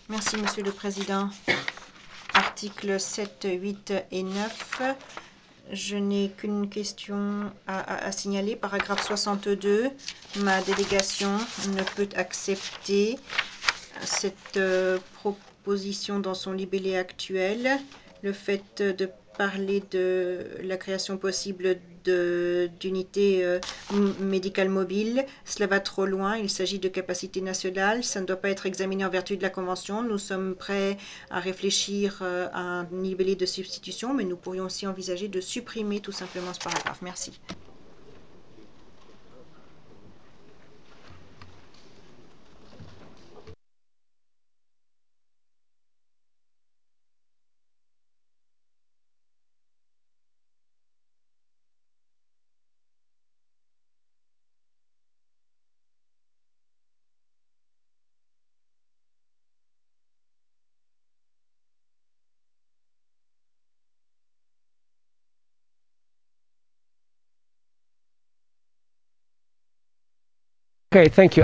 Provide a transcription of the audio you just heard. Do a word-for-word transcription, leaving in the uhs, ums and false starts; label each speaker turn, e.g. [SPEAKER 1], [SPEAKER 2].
[SPEAKER 1] Merci, Monsieur le Président. Articles sept, huit et neuf. Je n'ai qu'une question à, à- à signaler. Paragraphe soixante-deux. Ma délégation ne peut accepter cette euh, proposition dans son libellé actuel. Le fait de parler de la création possible de- d'unités euh, m- médicales mobiles, cela va trop loin. Il s'agit de capacités nationales. Ça ne doit pas être examiné en vertu de la Convention. Nous sommes prêts à réfléchir euh, à un libellé de substitution, mais nous pourrions aussi envisager de supprimer tout simplement ce paragraphe. Merci.
[SPEAKER 2] Okay, thank you.